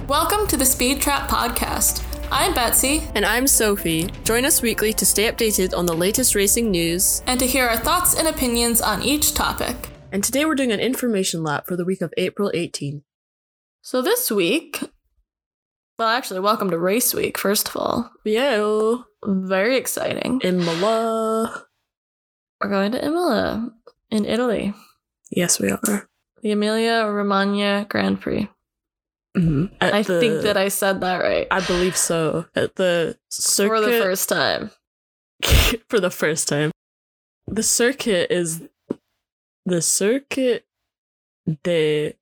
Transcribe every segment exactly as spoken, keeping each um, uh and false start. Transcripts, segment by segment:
Welcome to the Speed Trap Podcast. I'm Betsy. And I'm Sophie. Join us weekly to stay updated on the latest racing news and to hear our thoughts and opinions on each topic. And today we're doing an information lap for the week of April eighteenth. So this week, well actually, welcome to Race Week, first of all. Yeah. Very exciting. Imola. We're going to Imola in Italy. Yes, we are. The Emilia Romagna Grand Prix. Mm-hmm. I the, think that I said that right. I believe so. At the circuit. For the first time. For the first time. The circuit is the Circuit de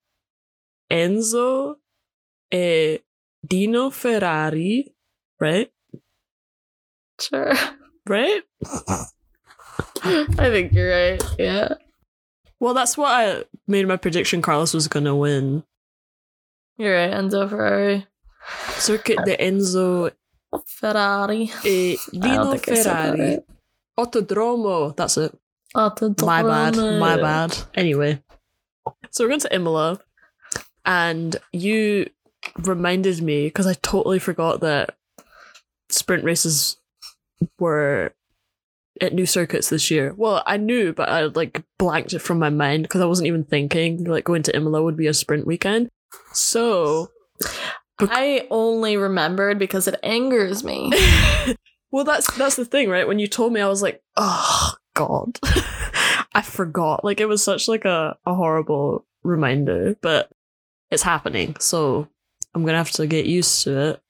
Enzo e Dino Ferrari, right? Sure. Right? I think you're right, yeah. Well, that's what I made my prediction Carlos was going to win. You're right, Enzo Ferrari. Circuit de Enzo Ferrari. e Dino Ferrari. Autodromo, that's it. Autodromo. My bad, my bad. Anyway, so we're going to Imola, and you reminded me, because I totally forgot that sprint races were at new circuits this year. Well, I knew, but I like blanked it from my mind because I wasn't even thinking like going to Imola would be a sprint weekend. So bec- I only remembered because it angers me. Well, that's that's the thing, right? When you told me, I was like, oh god, I forgot. Like it was such like a, a horrible reminder, but it's happening, so I'm gonna have to get used to it.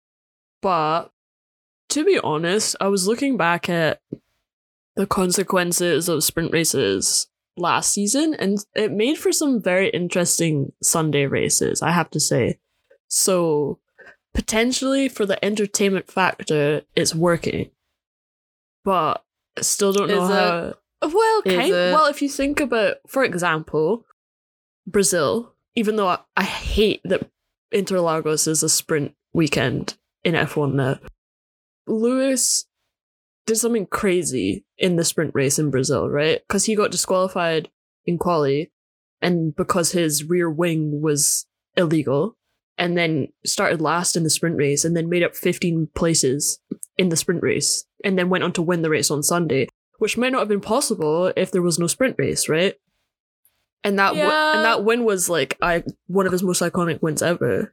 But to be honest, I was looking back at the consequences of sprint races last season, and it made for some very interesting Sunday races, I have to say. So potentially for the entertainment factor, it's working. But I still don't know Is how... It? Well, Is kind it? Well, if you think about, for example, Brazil, even though I, I hate that Interlagos is a sprint weekend in F one now, Lewis did something crazy in the sprint race in Brazil, right? Because he got disqualified in quali, and because his rear wing was illegal, and then started last in the sprint race, and then made up fifteen places in the sprint race, and then went on to win the race on Sunday, which might not have been possible if there was no sprint race, right? And that Yeah. w- and that win was like I one of his most iconic wins ever.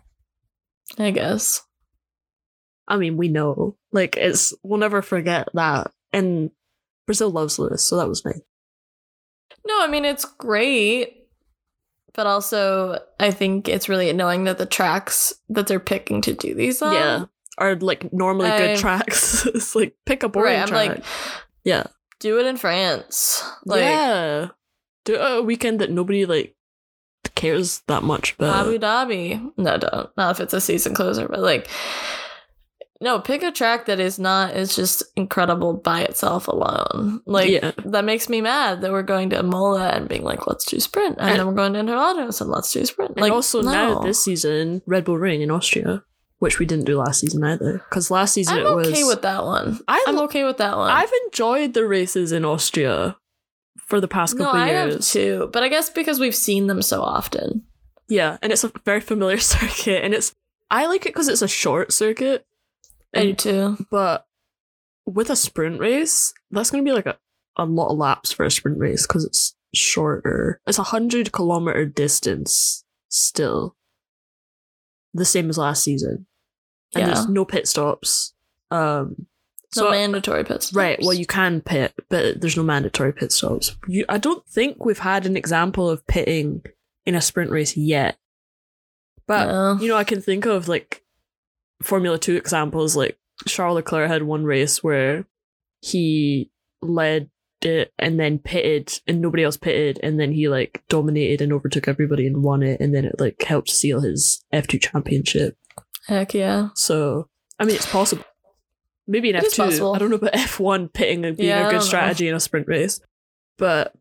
I guess. I mean, we know. Like, it's we'll never forget that. And Brazil loves Lewis, so that was nice. No, I mean, it's great. But also, I think it's really annoying that the tracks that they're picking to do these on. Yeah. Are, like, normally I- good tracks. It's like, pick a boring Right, I'm track. like, yeah. do it in France. Like, yeah. Do a weekend that nobody, like, cares that much about. Abu Dhabi. No, don't. Not if it's a season closer, but like, no, pick a track that is not, is just incredible by itself alone. Like, Yeah. that makes me mad that we're going to Imola and being like, let's do sprint. And, And- then we're going to Interlagos and let's do sprint. And Like, also no. now, this season, Red Bull Ring in Austria, which we didn't do last season either. Because last season I'm it was... okay with that one. I I'm lo- okay with that one. I've enjoyed the races in Austria for the past no, couple I have years. too. But I guess because we've seen them so often. Yeah, and it's a very familiar circuit, and it's I like it because it's a short circuit. I do And, too. but with a sprint race, that's going to be like a, a lot of laps for a sprint race because it's shorter. It's a hundred kilometer distance still, the same as last season, and Yeah. there's no pit stops. Um, No so mandatory pit stops. right, well, you can pit, but there's no mandatory pit stops. You, I don't think we've had an example of pitting in a sprint race yet. But, No. you know, I can think of, like, Formula two examples. Like, Charles Leclerc had one race where he led it and then pitted, and nobody else pitted, and then he, like, dominated and overtook everybody and won it, and then it, like, helped seal his F two championship. Heck yeah. So, I mean, it's possible. Maybe in It F is two. possible. I don't know about F one pitting and being Yeah, I a don't good know. strategy in a sprint race. But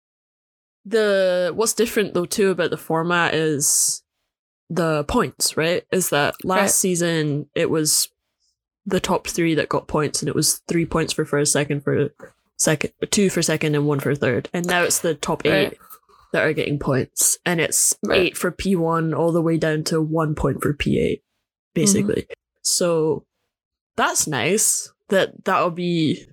the what's different though too about the format is the points, right? Is that last Right. season it was the top three that got points, and it was three points for first, second for second, two for second, and one for third. And now it's the top eight. Right. that are getting points, and it's Right. eight for P one all the way down to one point for P eight, basically. Mm-hmm. So that's nice. That that'll be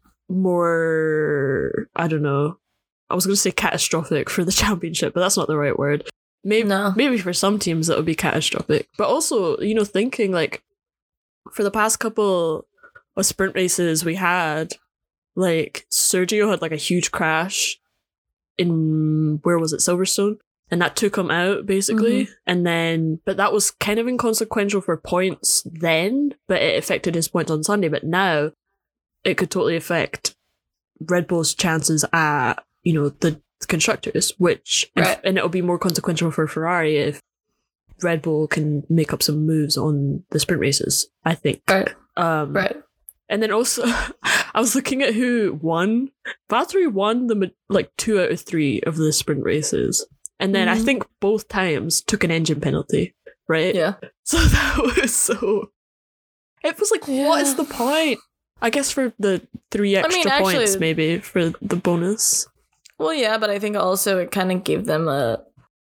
more, I don't know, I was going to say catastrophic for the championship, but that's not the right word. Maybe, No. maybe for some teams that would be catastrophic. But also, you know, thinking like for the past couple of sprint races we had, like Sergio had like a huge crash in, where was it, Silverstone? And that took him out basically. Mhm. And then, but that was kind of inconsequential for points then, but it affected his points on Sunday. But now it could totally affect Red Bull's chances at, you know, the constructors, which, and, Right. and it'll be more consequential for Ferrari if Red Bull can make up some moves on the sprint races, I think. Right. Um, Right. And then also, I was looking at who won. Valtteri won the ma- like two out of three of the sprint races. And then I Mhm. think both times took an engine penalty, right? Yeah. So that was so... It was like, what is Yeah. the point? I guess for the three I extra mean, actually- points, maybe, for the bonus. Well, yeah, but I think also it kind of gave them a.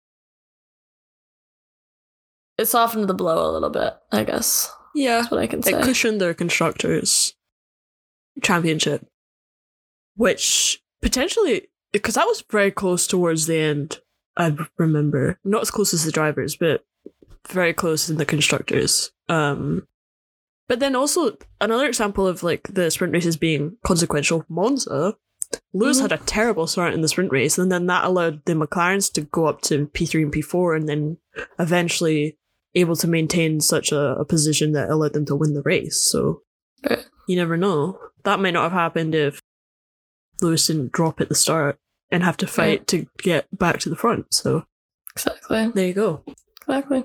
It softened the blow a little bit, I guess. Yeah. That's what I can say. It cushioned their constructors' championship, which potentially, because that was very close towards the end, I remember. Not as close as the drivers, but very close in the constructors. Um, but then also, another example of like the sprint races being consequential, Monza, Lewis Mhm. had a terrible start in the sprint race, and then that allowed the McLarens to go up to P three and P four, and then eventually able to maintain such a, a position that allowed them to win the race. So Right. you never know. That might not have happened if Lewis didn't drop at the start and have to fight Right. to get back to the front. So Exactly. there you go. Exactly.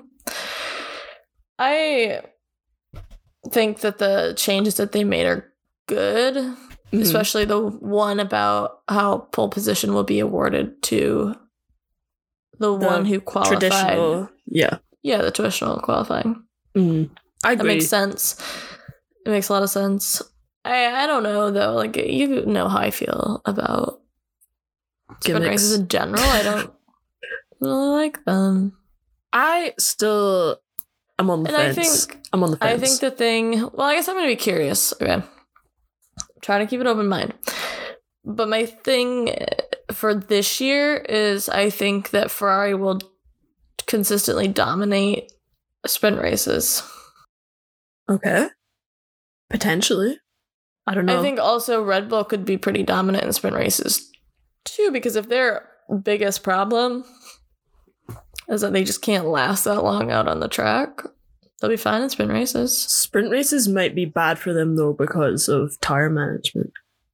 I think that the changes that they made are good, Mhm. especially the one about how pole position will be awarded to the, The one who qualified. Traditional, yeah. Yeah, the traditional qualifying. Mm, I That agree. makes sense. It makes a lot of sense. I I don't know though. Like you know how I feel about sprint Gimmicks. races in general. I don't really like them. I still am on the And I fence. think I'm on the fence. I think the thing. Well, I guess I'm gonna be curious. Okay, try to keep an open mind. But my thing for this year is I think that Ferrari will consistently dominate sprint races. Okay. Potentially. I don't know. I think also Red Bull could be pretty dominant in sprint races too, because if their biggest problem is that they just can't last that long out on the track, they'll be fine in sprint races. sprint races might be bad for them though because of tire management.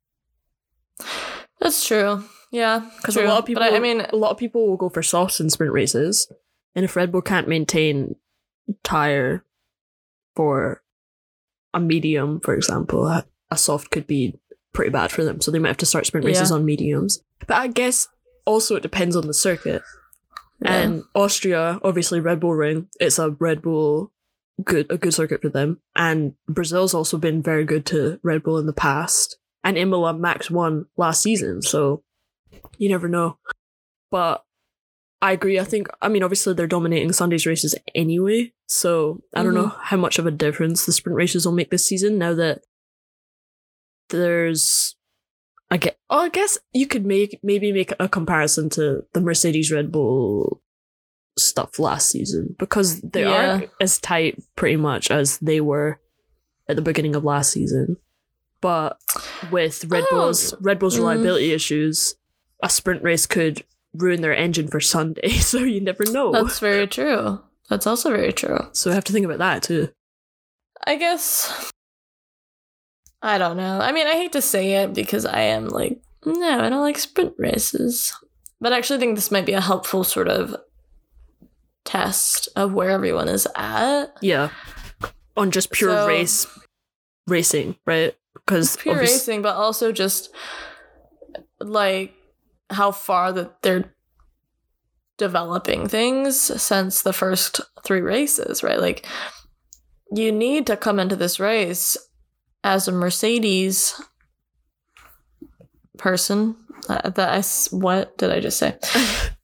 That's true. Yeah, Because a true. lot of people, But I, I mean, a lot of people will go for softs in sprint races, and if Red Bull can't maintain tire for a medium, for example, a, a soft could be pretty bad for them. So they might have to start sprint races Yeah. on mediums. But I guess also it depends on the circuit. yeah. And Austria, obviously Red Bull Ring, it's a Red Bull good a good circuit for them. And Brazil's also been very good to Red Bull in the past. And Imola Max won last season, so you never know. But I agree. I think, I mean, obviously they're dominating Sunday's races anyway, so I don't know how much of a difference the sprint races will make this season now that there's, I get, oh, I guess you could make maybe make a comparison to the Mercedes Red Bull stuff last season because they Yeah. aren't as tight pretty much as they were at the beginning of last season. But with Red Oh. Bull's Red Bull's Mm. reliability issues, a sprint race could ruin their engine for Sunday, so you never know. That's very true. That's also very true. So we have to think about that too. I guess. I don't know. I mean, I hate to say it because I am like, no, I don't like sprint races. But I actually think this might be a helpful sort of test of where everyone is at. Yeah, on just pure So- race racing, right? Because Pure racing, but also just like how far that they're developing things since the first three races, right? Like, you need to come into this race as a Mercedes person. Uh, that I s- what did I just say?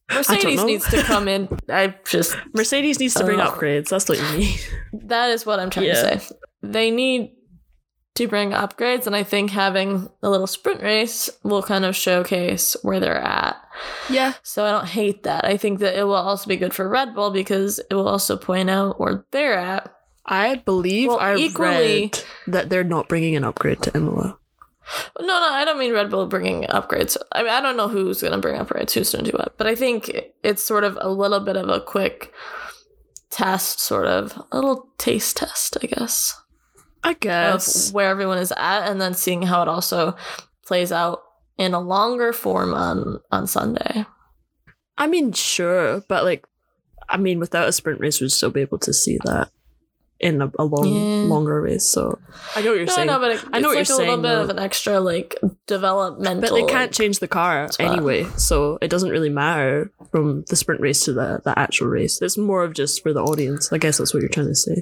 Mercedes know. needs to come in. I just Mercedes needs to bring Ugh. upgrades. That's what you need. that is what I'm trying Yeah. to say. They need to bring upgrades, and I think having a little sprint race will kind of showcase where they're at. Yeah. So I don't hate that. I think that it will also be good for Red Bull because it will also point out where they're at. I believe Well, I equally- read that they're not bringing an upgrade to Imola. No, no, I don't mean Red Bull bringing upgrades. I mean, I don't know who's going to bring upgrades, who's going to do what. But I think it's sort of a little bit of a quick test, sort of a little taste test, I guess, I of guess. where everyone is at, and then seeing how it also plays out in a longer form on on Sunday. I mean, sure, but like, I mean, without a sprint race, we'd still be able to see that in a, a long, Yeah. longer race. So I know what you're No, saying. no, but it, I know what it's you're like a saying, little bit though. of an extra like developmental. But they can't change the car spot. anyway, so it doesn't really matter from the sprint race to the, the actual race. It's more of just for the audience. I guess that's what you're trying to say.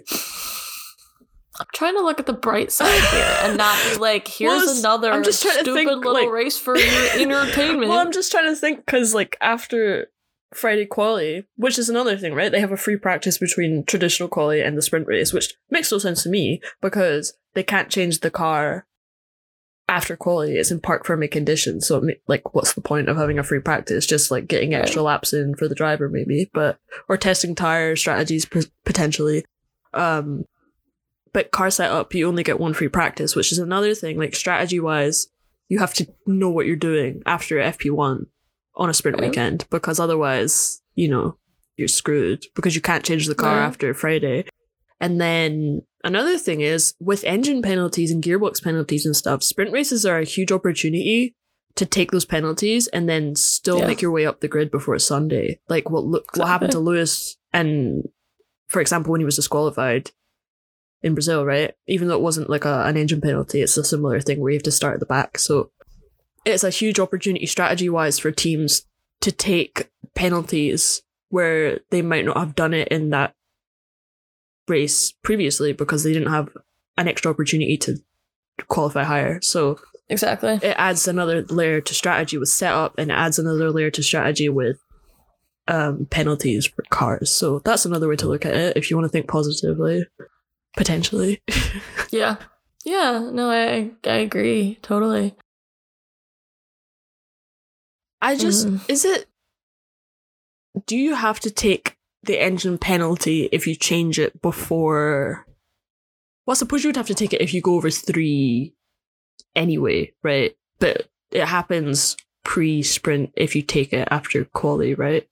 I'm trying to look at the bright side here and not be like, here's Well, it's- another I'm just trying to stupid think, little like- race for your entertainment. Well, I'm just trying to think because, like, after Friday quali, which is another thing, right? They have a free practice between traditional quali and the sprint race, which makes no sense to me because they can't change the car after quali. It's in park firming conditions, so it ma- like, what's the point of having a free practice? Just like getting extra laps in for the driver, maybe, but or testing tire strategies p- potentially. Um, but car setup, you only get one free practice, which is another thing. Like strategy wise, you have to know what you're doing after F P one on a sprint Right. weekend, because otherwise, you know, you're screwed because you can't change the car Right. after Friday. And then another thing is with engine penalties and gearbox penalties and stuff, sprint races are a huge opportunity to take those penalties and then still Yeah. make your way up the grid before Sunday. Like what Lu- what happened to Lewis, and for example, when he was disqualified in Brazil, right? Even though it wasn't like a, an engine penalty, it's a similar thing where you have to start at the back. So it's a huge opportunity strategy wise for teams to take penalties where they might not have done it in that race previously because they didn't have an extra opportunity to qualify higher. So exactly. it adds another layer to strategy with setup, and it adds another layer to strategy with um, penalties for cars. So that's another way to look at it if you want to think positively, potentially. Yeah. Yeah. No, I I agree totally. I just, Mhm. is it, do you have to take the engine penalty if you change it before? Well, I suppose you would have to take it if you go over three anyway, right? But it happens pre-sprint if you take it after quali, right?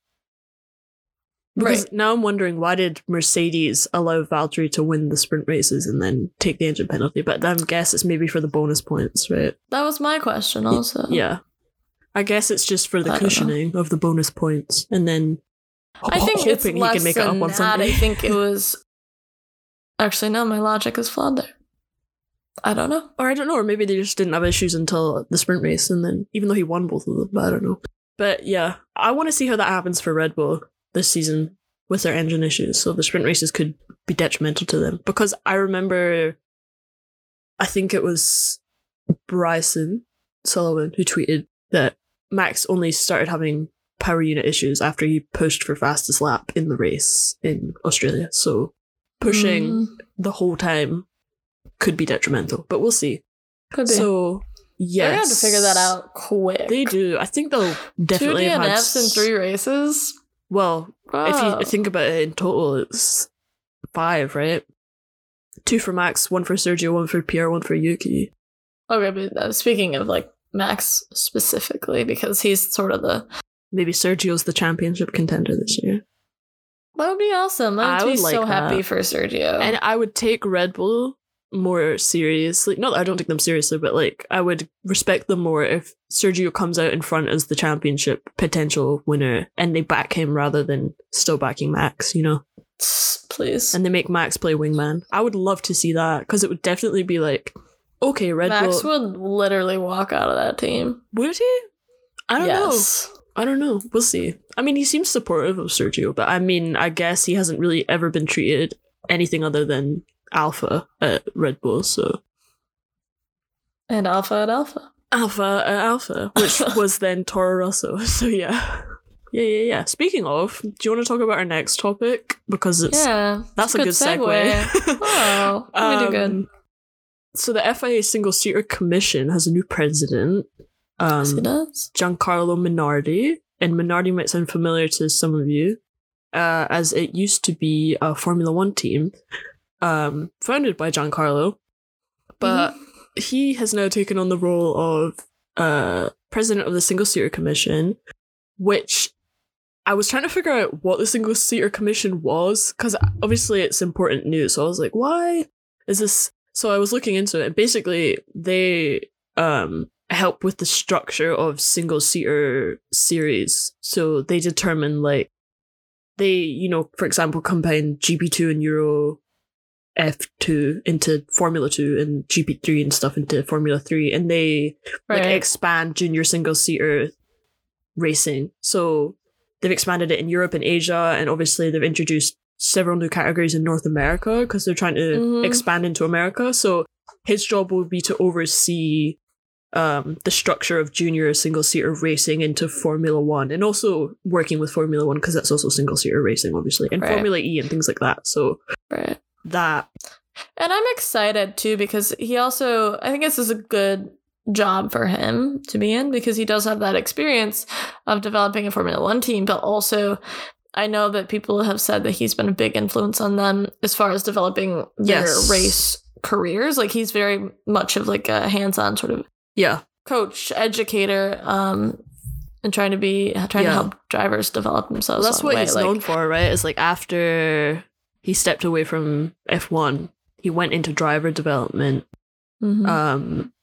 Because Right. now I'm wondering, why did Mercedes allow Valtteri to win the sprint races and then take the engine penalty? But I guess it's maybe for the bonus points, right? That was my question also. Yeah. I guess it's just for the I don't know. cushioning of the bonus points, and then I think hoping it's he less can make it up than on that. Sunday. I think it was actually no, my logic is flawed there. I don't know. Or I don't know, or maybe they just didn't have issues until the sprint race, and then even though he won both of them, but I don't know. But yeah, I want to see how that happens for Red Bull this season with their engine issues. So the sprint races could be detrimental to them, because I remember, I think it was Bryson Sullivan who tweeted that Max only started having power unit issues after he pushed for fastest lap in the race in Australia. So pushing Mm, the whole time could be detrimental, but we'll see. could be. So yes, They're gonna have to figure that out quick. They do. I think they'll Two definitely have had D N Fs in s- three races. Well, if Wow. you think about it in total, it's five, right? Two for Max, one for Sergio, one for Pierre, one for Yuki. Okay, but uh, speaking of like Max specifically, because he's sort of the Maybe Sergio's the championship contender this year. that would be awesome. I'd I be would so like happy that. for Sergio. And I would take Red Bull more seriously. Not that I don't take them seriously, but like I would respect them more if Sergio comes out in front as the championship potential winner and they back him rather than still backing Max, you know? Please. And they make Max play wingman. I would love to see that, because it would definitely be like, okay, Red Max Bull. would literally walk out of that team. Would he? I don't know. yes. I don't know. We'll see. I mean, he seems supportive of Sergio, but I mean, I guess he hasn't really ever been treated anything other than alpha at Red Bull, so. And Alpha at Alpha. Alpha at Alpha, which was then Toro Rosso, so yeah. Yeah, yeah, yeah. Speaking of, do you want to talk about our next topic? Because it's Yeah, that's it's a good segue. segue. Oh, we do good. Um, So the F I A Single Seater Commission has a new president, um, Yes, it does. Giancarlo Minardi, and Minardi might sound familiar to some of you, uh, as it used to be a Formula One team, um, founded by Giancarlo, but he has now taken on the role of uh, president of the Single Seater Commission, which I was trying to figure out what the Single Seater Commission was, because obviously it's important news. So I was like, why is this? So I was looking into it, and basically they um, help with the structure of single seater series. So they determine, like, they, you know, for example, combine G P two and Euro F two into Formula two and G P three and stuff into Formula three, and they Right. like expand junior single seater racing. So they've expanded it in Europe and Asia, and obviously they've introduced several new categories in North America because they're trying to Mhm. expand into America. So his job will be to oversee um, the structure of junior single seater racing into Formula One, and also working with Formula One because that's also single seater racing, obviously, and Right. Formula E and things like that. So Right. that And I'm excited too because he also, I think this is a good job for him to be in because he does have that experience of developing a Formula One team, but also I know that people have said that he's been a big influence on them as far as developing their Yes. race careers. Like he's very much of like a hands-on sort of yeah coach, educator, um, and trying to be trying Yeah. to help drivers develop themselves. well, that's along what the way. he's Like, known for, right? Is like after he stepped away from F one, he went into driver development, mhm. um,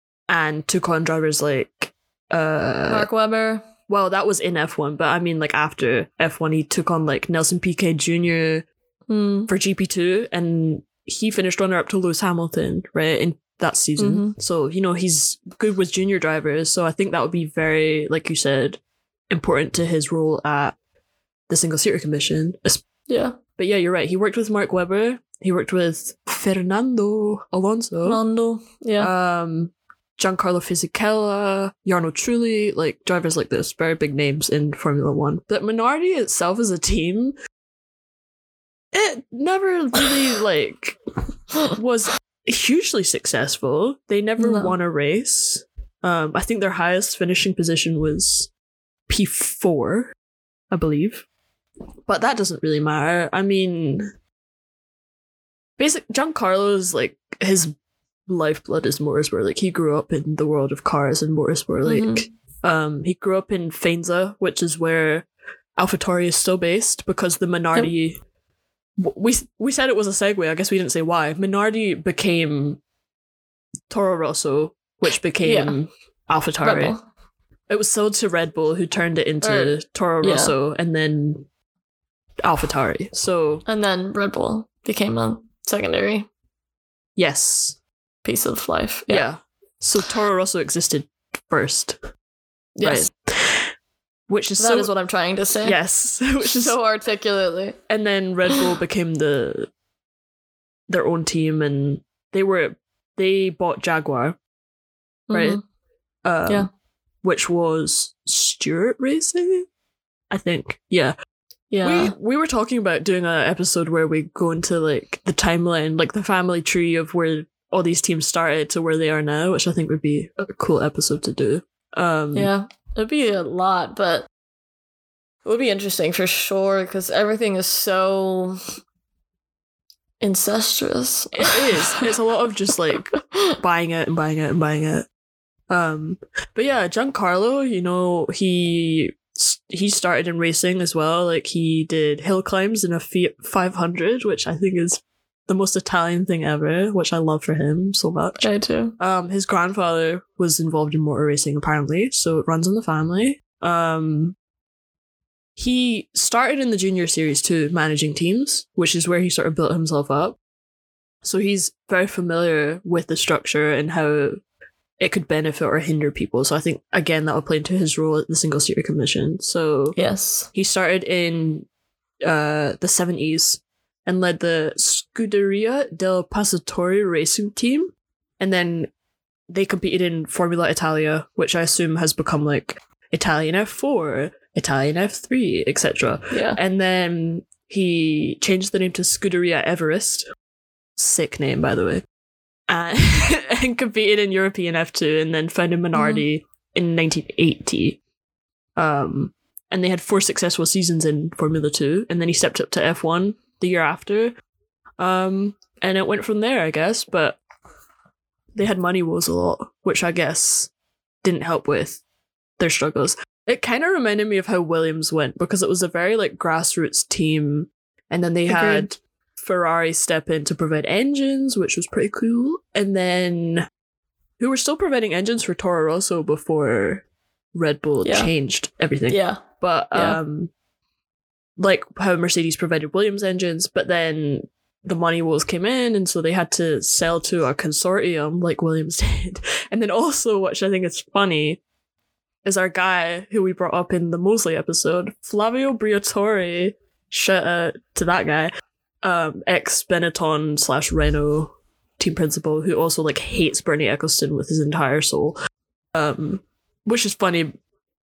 and took on drivers like uh, Mark Webber. well, that was in F one, but I mean, like after F one, he took on like Nelson Piquet Junior Mm. for G P two, and he finished runner up to Lewis Hamilton, right, in that season. Mhm. So, you know, he's good with junior drivers. So I think that would be very, like you said, important to his role at the Single Seater Commission. Es- Yeah. But yeah, you're right. He worked with Mark Webber. He worked with Fernando Alonso. Rondo. Yeah. Um, Giancarlo Fisichella, Jarno Trulli, like drivers like this, very big names in Formula One. But Minardi itself as a team, it never really like was hugely successful. They never No. won a race. Um, I think their highest finishing position was P four, I believe. But that doesn't really matter. I mean, basic Giancarlo's like his lifeblood is motorsport. Like he grew up in the world of cars and motorsport. Like um, he grew up in Faenza, which is where AlphaTauri is still based, because the Minardi. w- We we said it was a segue. I guess we didn't say why. Minardi became Toro Rosso, which became AlphaTauri. Red Bull. It was sold to Red Bull, who turned it into Or- Toro yeah. Rosso, and then AlphaTauri. So And then Red Bull became a secondary yes, piece of life. yeah. Yeah. So Toro Rosso existed first, Yes. right? Which is That is so what I'm trying to say. yes, which is So articulately. and then Red Bull became the their own team, and they were they bought Jaguar, right? Mhm. Um, Yeah. which was Stewart Racing, I think. Yeah. Yeah. We we were talking about doing an episode where we go into like the timeline, like the family tree of where all these teams started to where they are now, which I think would be a cool episode to do. Um, Yeah. It'd be a lot, but it would be interesting for sure because everything is so incestuous. it is. It's a lot of just like buying it and buying it and buying it. Um, but yeah, Giancarlo, you know, he he started in racing as well. Like he did hill climbs in a Fiat five hundred, which I think is the most Italian thing ever, which I love for him so much. I too. Um, his grandfather was involved in motor racing apparently, so it runs in the family. Um, he started in the junior series too, managing teams, which is where he sort of built himself up. So he's very familiar with the structure and how it could benefit or hinder people. So I think, again, that would play into his role at the Single Seater Commission. So Yes. he started in uh, the seventies and led the Scuderia del Passatore racing team. And then they competed in Formula Italia, which I assume has become like Italian F four, Italian F three, et cetera. Yeah. And then he changed the name to Scuderia Everest. Sick name, by the way. Uh, and competed in European F two, and then founded Minardi mm. in nineteen eighty. Um, and they had four successful seasons in Formula two, and then he stepped up to F one the year after. Um, and it went from there, I guess, but they had money woes a lot, which I guess didn't help with their struggles. It kind of reminded me of how Williams went, because it was a very like grassroots team, and then they Agreed. had Ferrari step in to provide engines, which was pretty cool, and then who were still providing engines for Toro Rosso before Red Bull yeah. changed everything. Yeah. But yeah. um like how Mercedes provided Williams engines, but then the money woes came in, and so they had to sell to a consortium like Williams did. And then also, which I think is funny, is our guy who we brought up in the Mosley episode, Flavio Briatore, shout out to that guy, um, ex-Benetton slash Renault team principal, who also like hates Bernie Ecclestone with his entire soul. Um, which is funny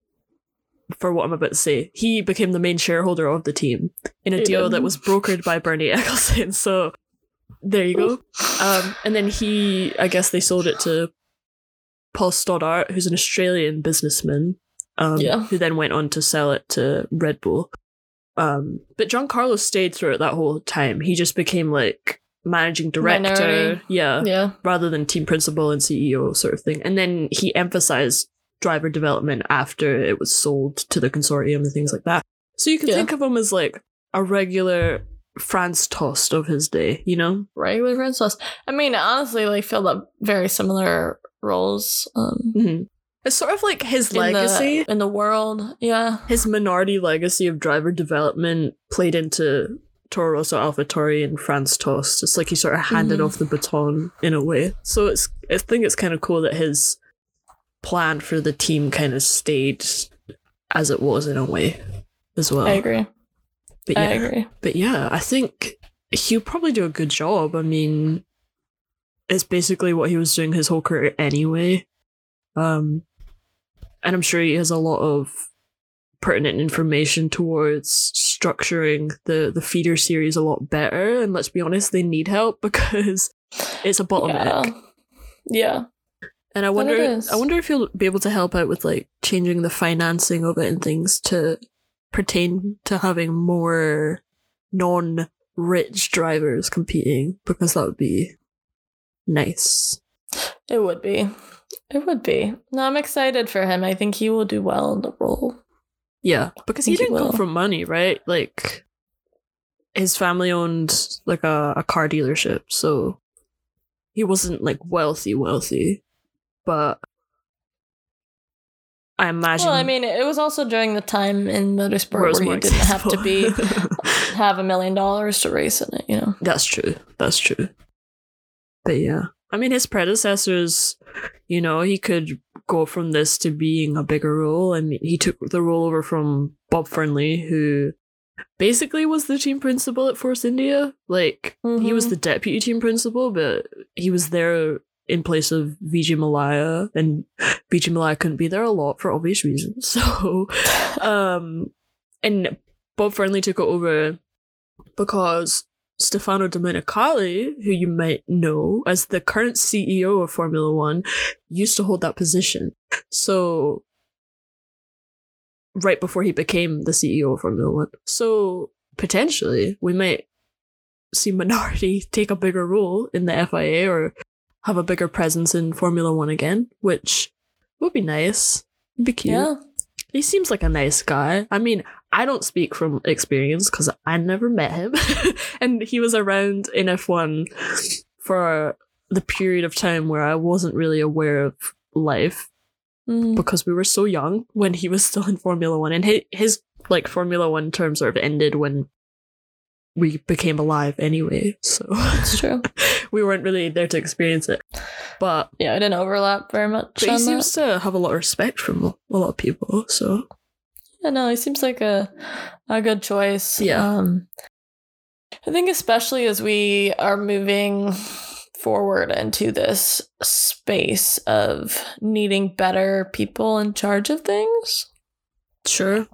for what I'm about to say. He became the main shareholder of the team in a yeah. deal that was brokered by Bernie Ecclestone. So there you go. Um, and then he, I guess they sold it to Paul Stoddart, who's an Australian businessman, um, yeah. who then went on to sell it to Red Bull. Um, but Giancarlo stayed throughout that whole time. He just became like managing director, yeah, yeah, rather than team principal and C E O sort of thing. And then he emphasized driver development after it was sold to the consortium and things like that. So you can yeah. think of him as like a regular Franz Tost of his day, you know? Regular Franz Tost. I mean, honestly, like filled up very similar roles. Um, mm-hmm. It's sort of like his in legacy the, in the world. Yeah, his Minardi legacy of driver development played into Toro Rosso, AlphaTauri, and Franz Tost. It's like he sort of handed mm-hmm. off the baton in a way. So it's I think it's kind of cool that his plan for the team kind of stayed as it was in a way as well. I agree. But yeah, I agree. But yeah, I think he'll probably do a good job. I mean, it's basically what he was doing his whole career anyway. Um, and I'm sure he has a lot of pertinent information towards structuring the, the feeder series a lot better. And let's be honest, they need help because it's a bottleneck. Yeah. yeah. And I wonder, I wonder if he'll be able to help out with like changing the financing of it and things to pertain to having more non-rich drivers competing, because that would be nice. It would be. It would be. No, I'm excited for him. I think he will do well in the role. Yeah, because he didn't he come from money, right? Like, his family owned like a, a car dealership, so he wasn't like wealthy, wealthy. But I imagine. Well, I mean, it was also during the time in motorsport where, where you didn't accessible. have to be have a million dollars to race in it. You know, that's true. That's true. But yeah, I mean, his predecessors, you know, he could go from this to being a bigger role. I mean, he took the role over from Bob Fernley, who basically was the team principal at Force India. Like, mm-hmm. he was the deputy team principal, but he was there in place of Vijay Malaya, and Vijay Malaya couldn't be there a lot for obvious reasons. So, um, and Bob Fernley took it over because Stefano Domenicali, who you might know as the current C E O of Formula One, used to hold that position. So, right before he became the C E O of Formula One. So, potentially, we might see Minardi take a bigger role in the F I A or have a bigger presence in Formula One again, which would be nice. It'd be cute. Yeah. He seems like a nice guy. I mean, I don't speak from experience because I never met him. And he was around in F one for the period of time where I wasn't really aware of life mm. because we were so young when he was still in Formula One. And his, his like Formula One term sort of ended when we became alive anyway, so it's true. We weren't really there to experience it, but yeah, it didn't overlap very much. But he seems that. to have a lot of respect from a lot of people. So yeah, no, he seems like a a good choice. Yeah, um, I think especially as we are moving forward into this space of needing better people in charge of things. Sure.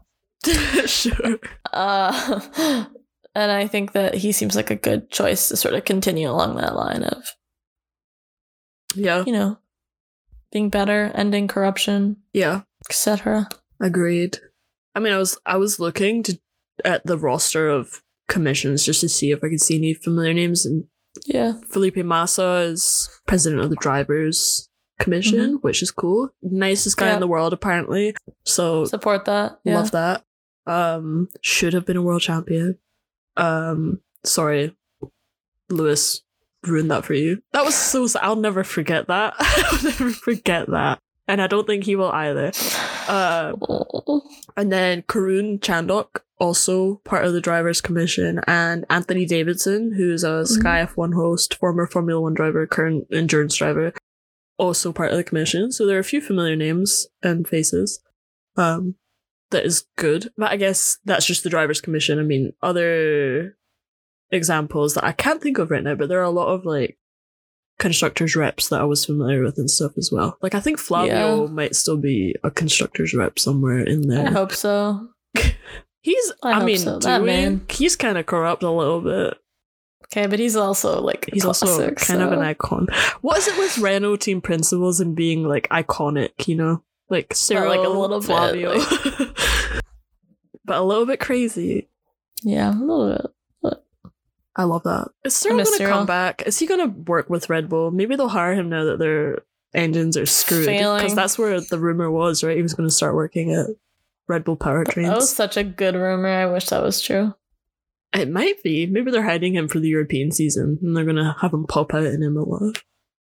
Sure. Uh, and I think that he seems like a good choice to sort of continue along that line of, Yeah. you know, being better, ending corruption, Yeah. et cetera. Agreed. I mean, I was I was looking to at the roster of commissions just to see if I could see any familiar names, and Yeah. Felipe Massa is president of the Drivers Commission, which is cool. Nicest guy Yep. in the world, apparently. So Support that. Yeah. love that. Um, should have been a world champion. Um, sorry, Lewis, ruined that for you. That was so sad. I'll never forget that. I'll never forget that, and I don't think he will either. Uh, Oh. and then Karun Chandok, also part of the Drivers Commission, and Anthony Davidson, who's a Sky F one host, former Formula One driver, current endurance driver, also part of the commission. So there are a few familiar names and faces. Um, that is good. But I guess that's just the Drivers Commission. I mean, other examples that I can't think of right now, but there are a lot of like constructors reps that I was familiar with and stuff as well. Like I think Flavio Yeah. might still be a constructors rep somewhere in there. I hope so. He's, I I, hope mean, so. do That we? man. He's kind of corrupt a little bit. Okay, but he's also like a He's also classic, kind of so- an icon. What is it with Renault team principals and being like iconic, you know? Like Cyril, like, a little bit, Flavio. But a little bit crazy. Yeah, a little bit. I love that. Is Cyril miss going to Cyril. come back? Is he going to work with Red Bull? Maybe they'll hire him now that their engines are screwed. Failing. Because that's where the rumor was, right? He was going to start working at Red Bull Powertrains. That was such a good rumor. I wish that was true. It might be. Maybe they're hiding him for the European season and they're going to have him pop out in M L F.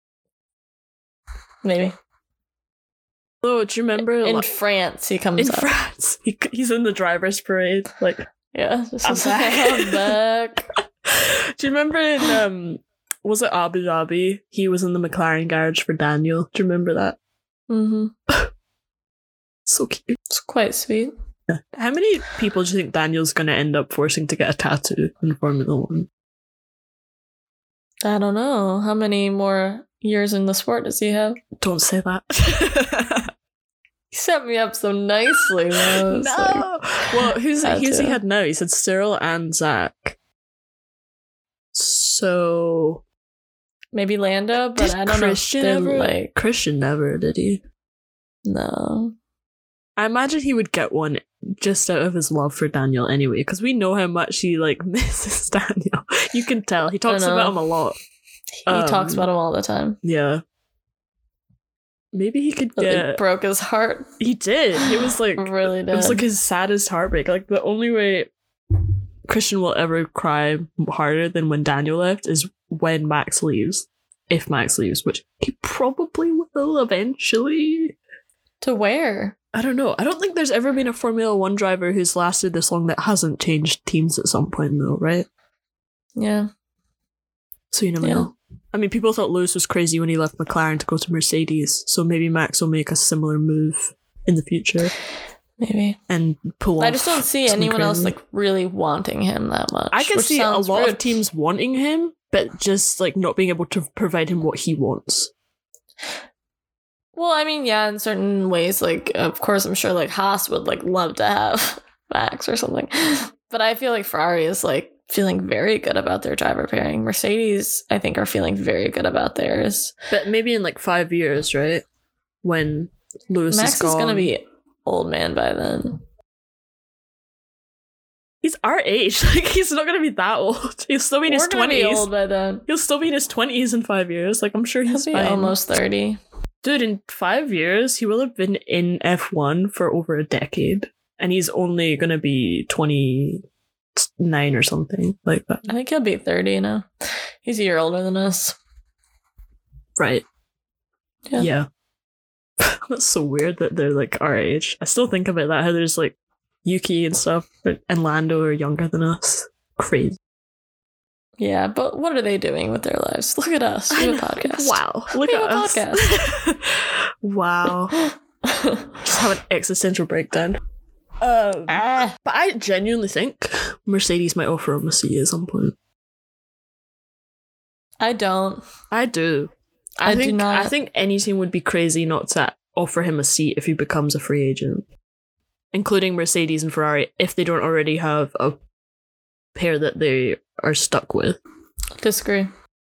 Maybe. Oh, do you remember In like, France, he comes in up. France? He, he's in the driver's parade. Like, Yeah. Just I'm like, back. I'm back. do you remember in um, was it Abu Dhabi? He was in the McLaren garage for Daniel. Do you remember that? Mm-hmm. So cute. It's quite sweet. How many people do you think Daniel's going to end up forcing to get a tattoo in Formula One? I don't know. How many more years in the sport does he have? Don't say that. He set me up so nicely. Though. It's like- No. Well, who's Had who's he to. had now? He said Cyril and Zach. So maybe Lando, but did I don't Christian know. If they're ever? like, Christian never did he? no. I imagine he would get one just out of his love for Daniel anyway, because we know how much he like misses Daniel. You can tell he talks know. about him a lot. He Um, talks about him all the time. Yeah. Maybe he could It get. broke his heart. He did. It was like Really it did. was like his saddest heartbreak. Like the only way Christian will ever cry harder than when Daniel left is when Max leaves. If Max leaves, which he probably will eventually. To where? I don't know. I don't think there's ever been a Formula One driver who's lasted this long that hasn't changed teams at some point, though, right? Yeah. So you never Yeah. know. I mean, people thought Lewis was crazy when he left McLaren to go to Mercedes, so maybe Max will make a similar move in the future Maybe. and pull off. I just don't see something anyone else crazy. like really wanting him that much. I can which see a sounds lot rude. of teams wanting him, but just like not being able to provide him what he wants. Well, I mean, yeah, in certain ways, like of course, I'm sure like Haas would like love to have Max or something, but I feel like Ferrari is like feeling very good about their driver pairing. Mercedes, I think, are feeling very good about theirs. But maybe in like five years, right? When Lewis Max is gone. is gonna be old man by then. He's our age. Like he's not gonna be that old. He'll still be in We're his gonna be twenties. old by then. He'll still be in his twenties in five years. Like I'm sure He'll he's be fine. almost thirty. Dude, in five years, he will have been in F one for over a decade. And he's only gonna be twenty-nine or something like that. I think he'll be thirty now. He's a year older than us. Right. Yeah. Yeah. That's so weird that they're like our age. I still think about that, how there's like Yuki and stuff, but- and Lando are younger than us. Crazy. Yeah, but what are they doing with their lives? Look at us. We have a podcast. Wow. Look We at have a us. podcast. Wow. Just have an existential breakdown. Um, ah. but I genuinely think Mercedes might offer him a seat at some point. I don't. I do. I, I do think not. I think any team would be crazy not to offer him a seat if he becomes a free agent. including Mercedes and Ferrari, if they don't already have a pair that they are stuck with. Disagree.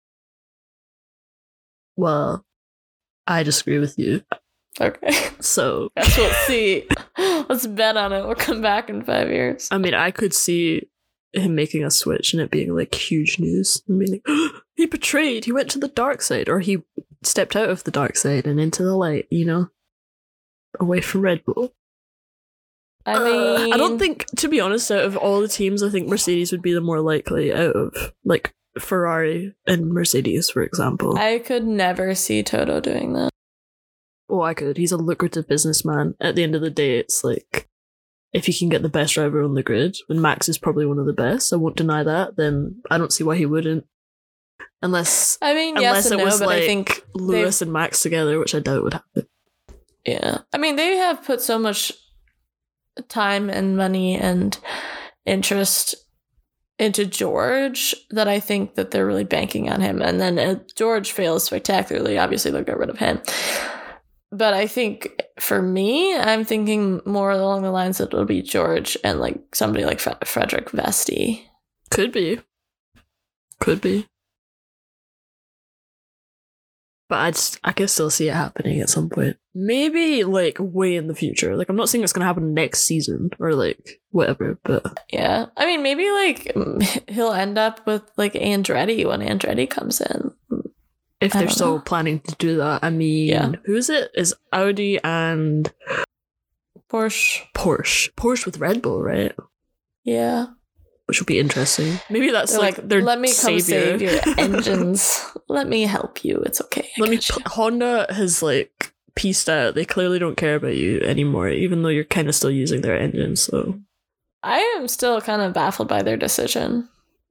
Well, I disagree with you. Okay. So Guess we'll see. Let's bet on it. We'll come back in five years. I mean, I could see him making a switch and it being like huge news. I mean, like, he betrayed. He went to the dark side, or he stepped out of the dark side and into the light. You know, away from Red Bull. I mean, uh, I don't think, to be honest, out of all the teams, I think Mercedes would be the more likely out of like Ferrari and Mercedes, for example. I could never see Toto doing that. Oh, I could. He's a lucrative businessman. At the end of the day, it's like, if you can get the best driver on the grid, and Max is probably one of the best, I won't deny that, then I don't see why he wouldn't. Unless, I mean, unless yes and it was no, but like I think Lewis and Max together, which I doubt would happen. Yeah. I mean, they have put so much time and money and interest into George that I think that they're really banking on him. And then if George fails spectacularly, obviously they'll get rid of him. But I think for me, I'm thinking more along the lines that it'll be George and like somebody like F- Frederick Vesti. Could be. Could be. But I just, I can still see it happening at some point. Maybe like way in the future. Like, I'm not saying it's going to happen next season or like whatever, but Yeah. I mean, maybe like he'll end up with like Andretti when Andretti comes in. if I they're don't still know. planning to do that, I mean, Yeah. who is it? Is Audi and Porsche. Porsche. Porsche with Red Bull, right? Yeah. Which will be interesting. Maybe that's They're like, like, their let me come savior. save your engines. Let me help you. It's okay. I Let me. got you." Honda has like pieced out. They clearly don't care about you anymore, even though you're kind of still using their engine. So I am still kind of baffled by their decision.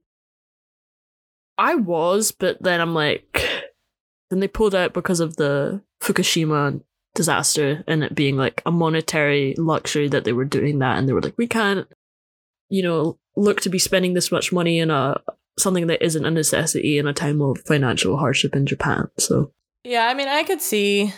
I was, but then I'm like, then they pulled out because of the Fukushima disaster and it being like a monetary luxury that they were doing that, and they were like, we can't, you know, look to be spending this much money in a something that isn't a necessity in a time of financial hardship in Japan. So Yeah, I mean, I could see.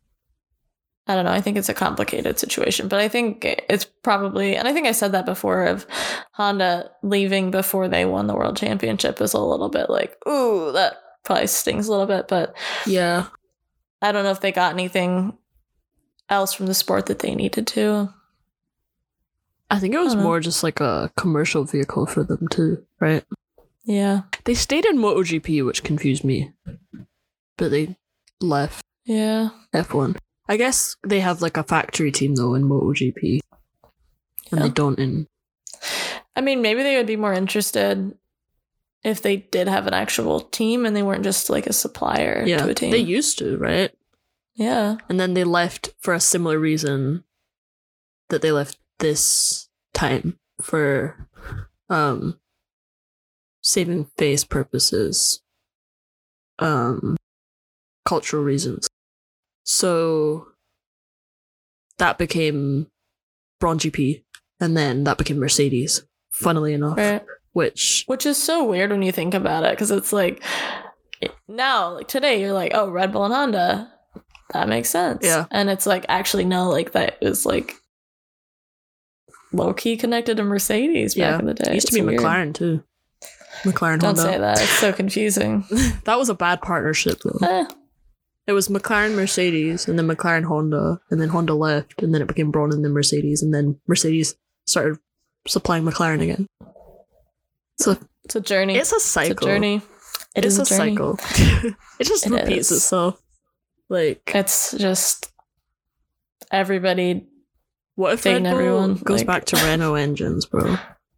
I don't know. I think it's a complicated situation, but I think it's probably, and I think I said that before, of Honda leaving before they won the world championship is a little bit like, ooh, that probably stings a little bit, but yeah, I don't know if they got anything else from the sport that they needed to. I think it was I don't know. more just like a commercial vehicle for them too, right? Yeah. They stayed in MotoGP, which confused me, but they left Yeah. F one. I guess they have like a factory team though in MotoGP, and Yeah. they don't in. I mean, maybe they would be more interested if they did have an actual team and they weren't just like a supplier Yeah, to a team. they used to, right? yeah. And then they left for a similar reason that they left this time, for um saving face purposes, um cultural reasons. So that became Braun G P, and then that became Mercedes, funnily enough. Right. Which Which is so weird when you think about it, because it's like now, like today, you're like, oh, Red Bull and Honda, that makes sense. Yeah. And it's like, actually, no, like that was like low key connected to Mercedes back yeah, in the day. it used to It's be weird. McLaren too. McLaren Don't Honda. say that. It's so confusing. That was a bad partnership though. Eh, It was McLaren Mercedes, and then McLaren Honda, and then Honda left, and then it became Braun and then Mercedes, and then Mercedes started supplying McLaren again. So it's a journey. it's a It's cycle. a journey. It it's is a, a journey. cycle. It just It repeats is. itself. Like, It's just everybody. what if dating Red Bull everyone, goes like- back to Renault engines, bro?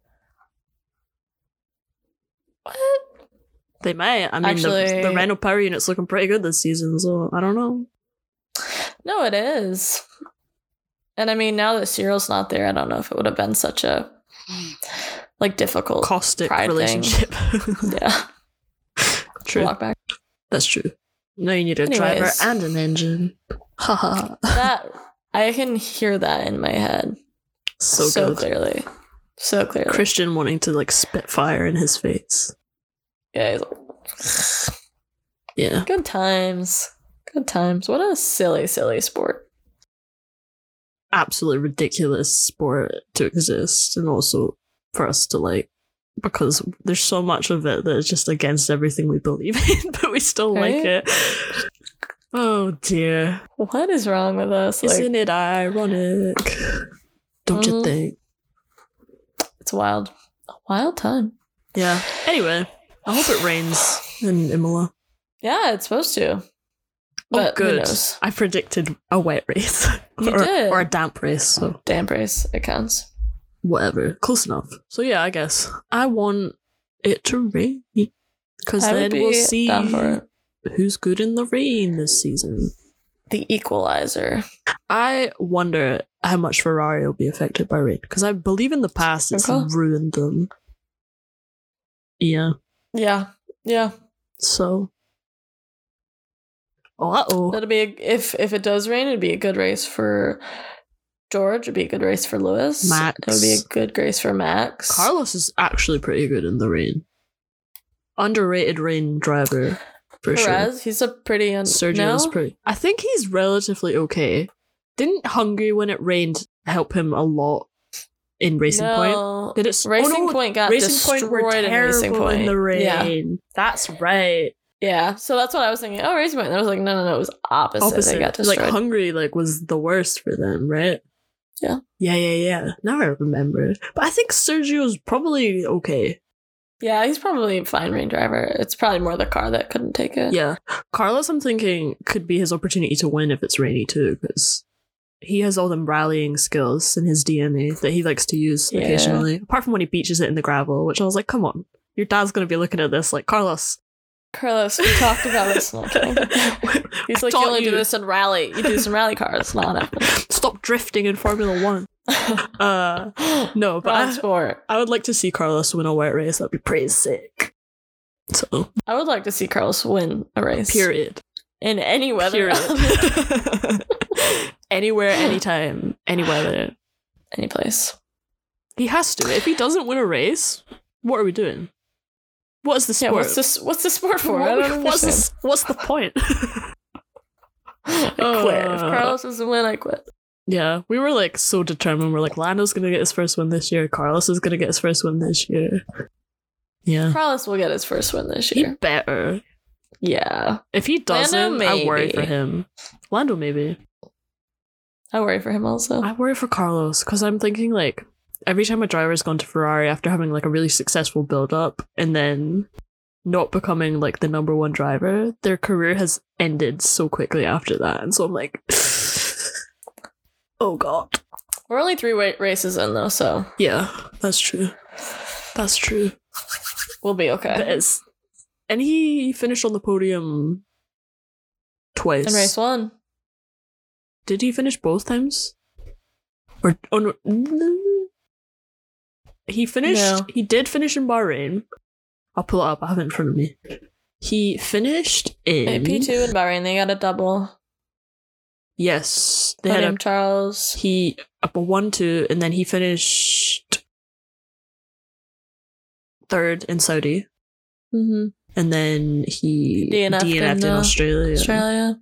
What? They might. I mean, the, Actually- the Renault power unit's looking pretty good this season, so I don't know. No, it is. And I mean, now that Cyril's not there, I don't know if it would have been such a like difficult. Caustic pride thing. relationship. Yeah. True. Walk back. That's true. Now you need a driver Anyways. and an engine. Haha. That I can hear that in my head so, so good. clearly. So clearly. Christian wanting to like spit fire in his face. Yeah, he's like, Yeah. good times. Good times. What a silly, silly sport. absolutely ridiculous sport to exist, and also for us to like, because there's so much of it that is just against everything we believe in, but we still Right? like it. Oh dear. What is wrong with us? Like, Isn't it ironic? Don't you Mhm. think? it's wild. A wild time. Yeah. Anyway, I hope it rains in Imola. Yeah, it's supposed to. But oh, good. who knows? I predicted a wet race. You or, did. Or a damp race, so Damn race. It counts. whatever. Close enough. So yeah, I guess. I want it to rain. Because I would then be we'll see down for it. who's good in the rain this season. The equalizer. I wonder how much Ferrari will be affected by rain. Because I believe in the past it's Okay. ruined them. Yeah. Yeah. Yeah. So. Oh, uh-oh. That'll be a, if if it does rain, it'd be a good race for George. It'd be a good race for Lewis. Max. It would be a good race for Max. Carlos is actually pretty good in the rain. Underrated rain driver, for sure. Perez, he's a pretty un- Sergio's no? pretty. I think he's relatively okay. Didn't Hungary, when it rained, help him a lot in Racing Point? no. Did it? s- Racing oh, no, Point got Racing Point were destroyed in Racing terrible Point. in the rain. Yeah. That's right. Yeah, so that's what I was thinking. Oh, Racing Point. And I was like, no, no, no, it was opposite. Opposite. They got Like destroyed. Hungary, like was the worst for them, right? Yeah. Yeah, yeah, yeah. Now I remember. But I think Sergio's probably okay. yeah, he's probably a fine rain driver. It's probably more the car that couldn't take it. Yeah. Carlos, I'm thinking, could be his opportunity to win if it's rainy too, because he has all them rallying skills in his D N A that he likes to use Yeah. occasionally. Apart from when he beaches it in the gravel, which I was like, come on. Your dad's going to be looking at this like, Carlos. Carlos, we talked about this. No, I'm kidding. He's I like, you taught only do you. this in rally. You do some rally cars. Not happening. Stop drifting in Formula One. Uh, no, but Wrong I, sport. I would like to see Carlos win a wet race. That'd be pretty sick. So, I would like to see Carlos win a race. period. In any weather. Period. Anywhere, anytime, any weather. Any place. He has to. If he doesn't win a race, what are we doing? What is the Yeah, sport? what's this? What's the sport for? What- I don't what's, understand. this, what's the point? I quit. If Uh, Carlos doesn't win, I quit. Yeah, we were like so determined. We're like, Lando's gonna get his first win this year. Carlos is gonna get his first win this year. Yeah, Carlos will get his first win this he year. better. Yeah. If he doesn't, Lando, I worry for maybe. him. Lando, maybe. I worry for him also. I worry for Carlos because I'm thinking like every time a driver's gone to Ferrari after having like a really successful build up and then not becoming like the number one driver, their career has ended so quickly after that. And so I'm like, oh god. We're only three wa- races in though, so Yeah, that's true. That's true. we'll be okay. But it's, and he finished on the podium twice. In race one. Did he finish both times? Or oh no, no. He finished. No. He did finish in Bahrain. I'll pull it up. I have it in front of me. He finished in P two in Bahrain, they got a double. Yes, they had Podium a Charles. he up a one two, and then he finished third in Saudi, Mm-hmm. and then he D N F'd D N F'd in in, uh, Australia. Australia.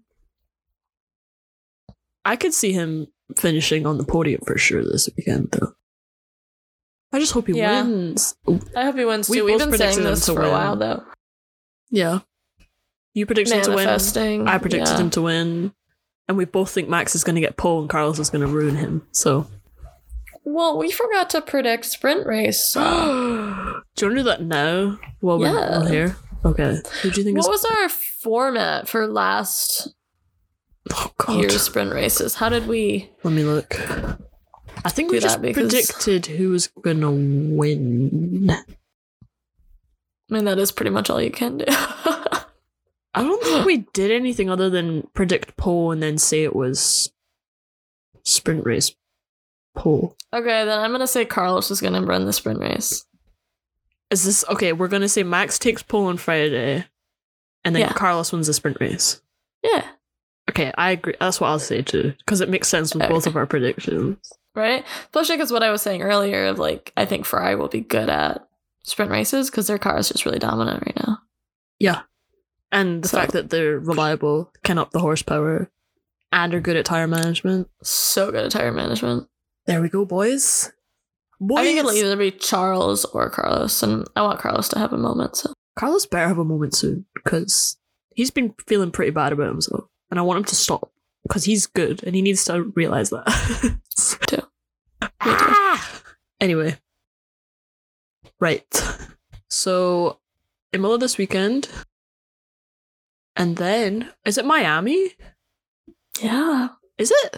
I could see him finishing on the podium for sure this weekend, though. I just hope he Yeah. wins. I hope he wins We too. We've both been saying predicted him this to for win. a while though. Yeah. You predicted him to win. Manifesting. I predicted yeah. him to win. And we both think Max is going to get pole and Carlos is going to ruin him. So. Well, we forgot to predict sprint race. do So. you want to do that now? While we're Yeah. all here? Okay. Who do you think What is. was our format for last Oh, God. year's sprint races? How did we? Let me look. I think Do we just that because- predicted who was going to win. I mean, that is pretty much all you can do. I don't think we did anything other than predict pole and then say it was sprint race pole. Okay, then I'm gonna say Carlos is gonna run the sprint race. Is this okay? We're gonna say Max takes pole on Friday, and then Yeah. Carlos wins the sprint race. Yeah, Okay, I agree. That's what I'll say too, because it makes sense with Okay. both of our predictions. right. Especially because what I was saying earlier of like, I think Ferrari will be good at sprint races because their car is just really dominant right now. Yeah, and the So- fact that they're reliable, can up the horsepower, and are good at tire management. So good at tire management. There we go, boys. Boys. I think it'll either be Charles or Carlos, and I want Carlos to have a moment. So Carlos better have a moment soon, because he's been feeling pretty bad about himself, and I want him to stop, because he's good, and he needs to realize that. too. Ah! Anyway. Right. So, Imola this weekend, and then, is it Miami? Yeah. Is it?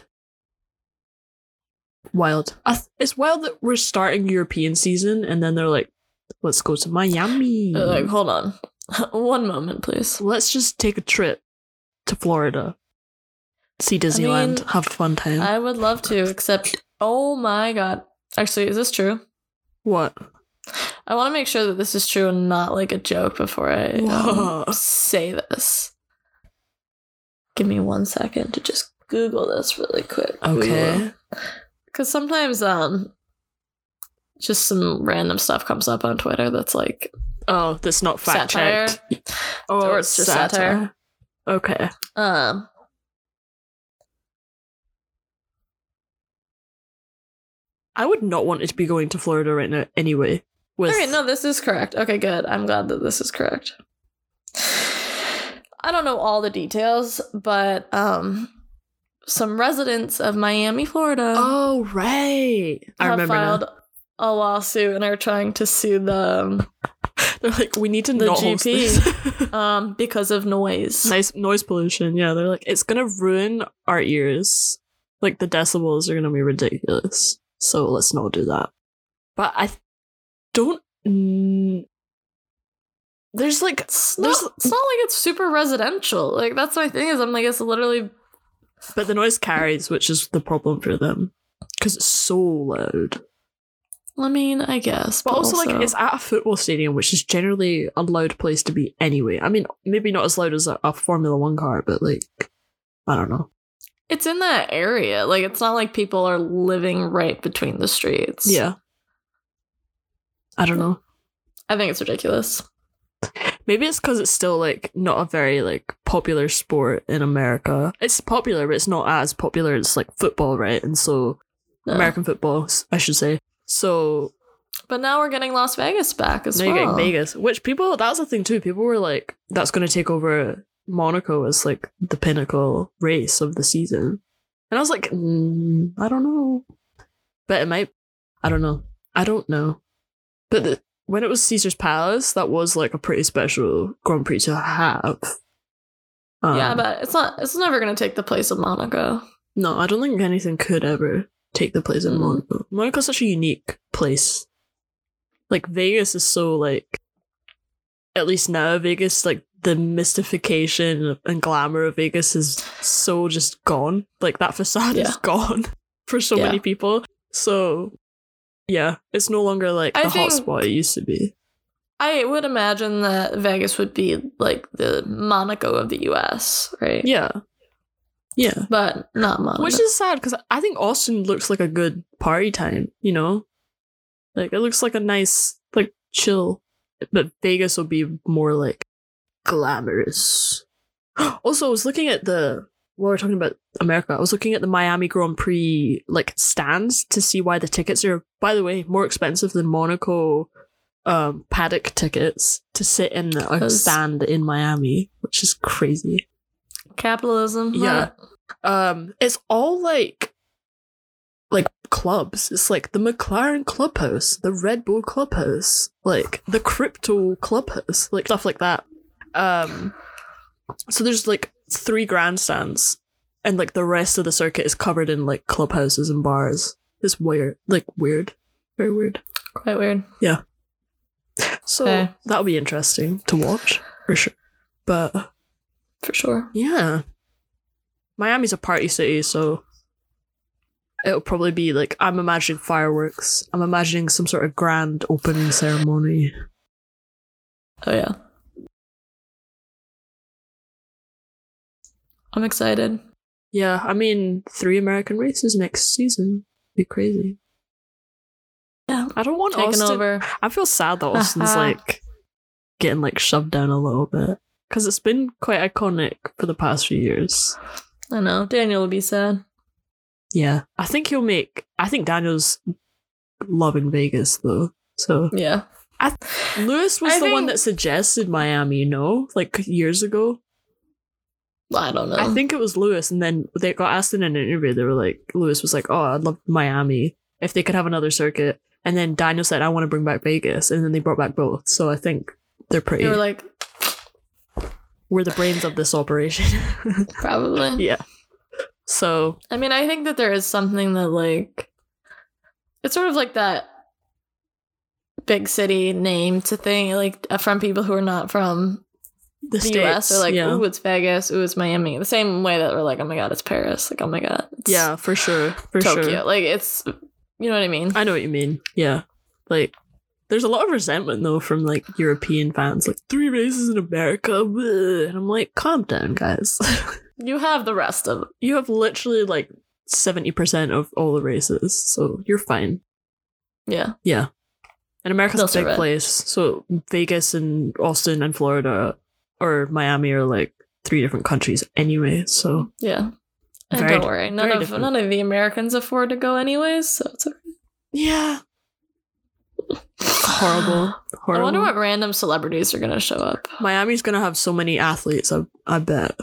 Wild. I th- it's wild that we're starting European season, and then they're like, let's go to Miami. They're like, hold on. One moment, please. Let's just take a trip to Florida. See Disneyland. I mean, have a fun time. I would love to, except, oh my god. Actually, is this true? What? I want to make sure that this is true and not like a joke before I um, say this. Give me one second to just Google this really quick. Okay. Because sometimes um, just some random stuff comes up on Twitter that's like... Oh, that's not fact satire. checked. Oh, or it's just satire. satire. Okay. Um... I would not want it to be going to Florida right now anyway. With Okay, no, this is correct. Okay, good. I'm glad that this is correct. I don't know all the details, but um, some residents of Miami, Florida, oh right, I have remember filed now. a lawsuit and are trying to sue the um, They're like, we need to the not G host P this. um because of noise. Nice noise pollution. Yeah, they're like, it's gonna ruin our ears. Like the decibels are gonna be ridiculous. So let's not do that. But I th- don't. Mm, there's like It's there's not, it's not like it's super residential. Like that's my thing. Is I'm like it's literally. but the noise carries, which is the problem for them because it's so loud. I mean, I guess, But but, also, like, it's at a football stadium, which is generally a loud place to be anyway. I mean, maybe not as loud as a, a Formula One car, but like, I don't know. It's in that area. Like, it's not like people are living right between the streets. Yeah. I don't know. I think it's ridiculous. Maybe it's because it's still, like, not a very, like, popular sport in America. It's popular, but it's not as popular as, like, football, right? And so, No. American football, I should say. So... But now we're getting Las Vegas back as now well. you're getting Vegas, which people, that's the thing, too. People were like, that's going to take over Monaco as, like, the pinnacle race of the season. And I was like, mm, I don't know. But it might, I don't know. I don't know. But the, when it was Caesar's Palace, that was, like, a pretty special Grand Prix to have. Um, Yeah, but it's not. It's never going to take the place of Monaco. No, I don't think anything could ever take the place of Mm. Monaco. Monaco's such a unique place. Like, Vegas is so, like, at least now, Vegas, like, the mystification and glamour of Vegas is so just gone. Like, that facade Yeah. is gone for so Yeah. many people. So, yeah, it's no longer, like, I the think- hotspot it used to be. I would imagine that Vegas would be like the Monaco of the U S, right? Yeah. Yeah. But not Monaco. Which is sad, because I think Austin looks like a good party time, you know? Like, it looks like a nice, like, chill. But Vegas will be more, like, glamorous. Also, I was looking at the, while we're talking about America, I was looking at the Miami Grand Prix, like, stands to see why the tickets are, by the way, more expensive than Monaco um, paddock tickets to sit in a 'Cause- stand in Miami, which is crazy. capitalism. Yeah. Um, it's all like, like clubs. It's like the McLaren Clubhouse, the Red Bull Clubhouse, like the Crypto Clubhouse, like stuff like that. Um, so there's like three grandstands, and like the rest of the circuit is covered in like clubhouses and bars. It's weird, like weird, very weird. Quite weird. So Okay. that'll be interesting to watch for sure. But For sure. yeah. Miami's a party city, so it'll probably be like, I'm imagining fireworks. I'm imagining some sort of grand opening ceremony. Oh, yeah. I'm excited. Yeah, I mean, three American races next season. Be crazy. Yeah. I don't want Taking Austin. over. I feel sad that Austin's like getting like shoved down a little bit, because it's been quite iconic for the past few years. I know. Daniel will be sad. Yeah. I think he'll make... I think Daniel's loving Vegas, though. So... Yeah. I, Lewis was I the think, one that suggested Miami, you know? Like, years ago. I don't know. I think it was Lewis, and then they got asked in an interview, they were like... Lewis was like, oh, I'd love Miami if they could have another circuit. And then Daniel said, I want to bring back Vegas. And then they brought back both. So I think they're pretty... They were like... We're the brains of this operation. Probably. Yeah. So... I mean, I think that there is something that, like... It's sort of like that big city name to thing, like, from people who are not from the, the U S. They're like, yeah. ooh, it's Vegas. Ooh, it's Miami. The same way that we're like, oh my god, it's Paris. Like, oh my god. It's yeah, for sure. For Tokyo. sure. Like, it's... You know what I mean? I know what you mean. Yeah. Like, there's a lot of resentment, though, from, like, European fans. Like, three races in America. Bleh. And I'm like, calm down, guys. You have the rest of it. You have literally, like, seventy percent of all the races. So you're fine. Yeah. Yeah. And America's Those a are big red. place. So Vegas and Austin and Florida or Miami are, like, three different countries anyway. So... Yeah. And Very don't di- worry. None very of different. none of the Americans afford to go anyways, so it's okay. Yeah. Horrible. Horrible. I wonder what random celebrities are gonna show up. Miami's gonna have so many athletes, I, I bet.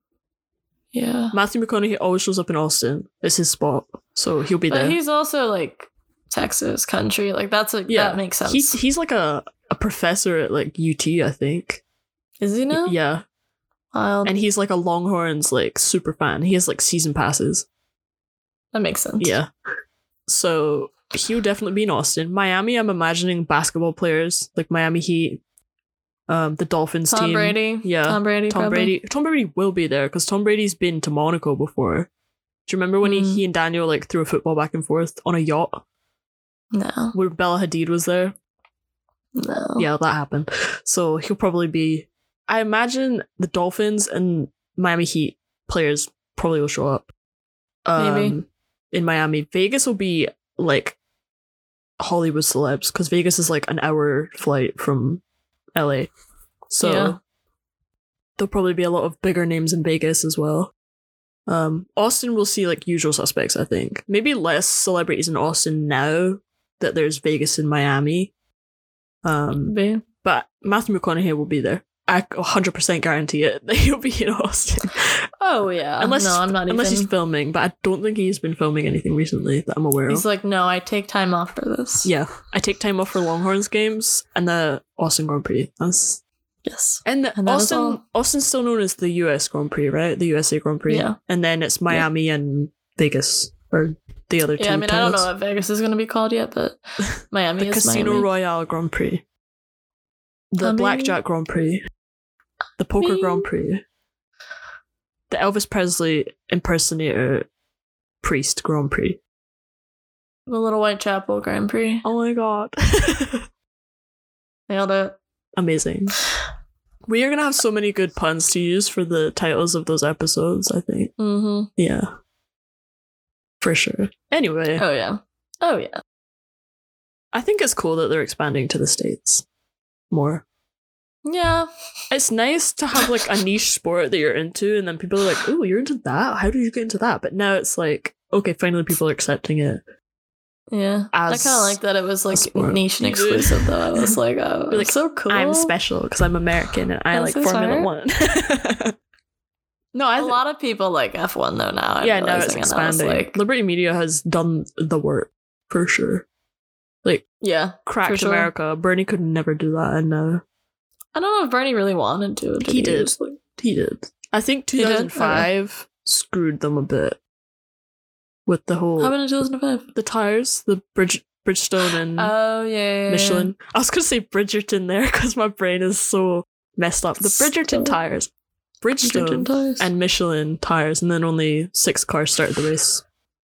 Yeah. Matthew McConaughey always shows up in Austin. It's his spot. So he'll be But there. he's also like Texas country. Like that's a yeah. that makes sense. He's, he's like a, a professor at like U T, I think. Is he now? Yeah. Wild. And he's like a Longhorns like super fan. He has like season passes. That makes sense. Yeah. So he'll definitely be in Austin. Miami, I'm imagining basketball players like Miami Heat, um, the Dolphins Tom team. Brady. Yeah. Tom Brady. Tom probably. Brady. Tom Brady will be there because Tom Brady's been to Monaco before. Do you remember when Mm. he, he and Daniel like threw a football back and forth on a yacht No. where Bella Hadid was there? No. Yeah, that happened. So he'll probably be. I imagine the Dolphins and Miami Heat players probably will show up. Um, Maybe. In Miami. Vegas will be like Hollywood celebs because Vegas is like an hour flight from L A. So Yeah. there'll probably be a lot of bigger names in Vegas as well. Um, Austin will see like usual suspects, I think. Maybe less celebrities in Austin now that there's Vegas and Miami. Um, Be. but Matthew McConaughey will be there. I one hundred percent guarantee it that he'll be in Austin. Oh yeah. unless no, I'm not unless even. he's filming, but I don't think he's been filming anything recently that I'm aware He's of. like, no, I take time off for this. Yeah, I take time off for Longhorns games and the Austin Grand Prix. That's Yes. and, the And that is Austin all. Austin's still known as the U S Grand Prix, right? The U S A Grand Prix. Yeah. And then it's Miami and Vegas or the other two. Yeah, I mean, I don't know titles. what Vegas is going to be called yet, but Miami The is Casino Miami. Royale Grand Prix, the I mean- Blackjack Grand Prix, the Poker mean- Grand Prix, the Elvis Presley impersonator priest Grand Prix. The Little Whitechapel Grand Prix. Oh my god. Nailed it. Amazing. We are gonna have so many good puns to use for the titles of those episodes, I think. Mm-hmm. Yeah. For sure. Anyway, Oh yeah. Oh yeah. I think it's cool that they're expanding to the States more. Yeah. It's nice to have like a niche sport that you're into, and then people are like, "Oh, you're into that? How did you get into that?" But now it's like, okay, finally people are accepting it. Yeah. I As kind of like that it was like sport. niche and exclusive though. I was like, oh, You're like, it's so cool. I'm special because I'm American and I That's like so Formula smart. One. No, I A th- lot of people like F one though now. I'm yeah, now it's realizing, and I was expanding. Like, Liberty Media has done the work for sure. Like yeah. cracked sure. America. Bernie could never do that, and uh, I don't know if Bernie really wanted to. He did. Just, like- he did. I think He did? two thousand five screwed them a bit with the whole How about in two thousand five? the tires, the Bridge Bridgestone and Oh yeah, yeah, yeah. Michelin. I was gonna say Bridgerton there because my brain is so messed up. The Bridgerton Still- tires, Bridgerton Bridgestone, tires. and Michelin tires, and then only six cars started the race.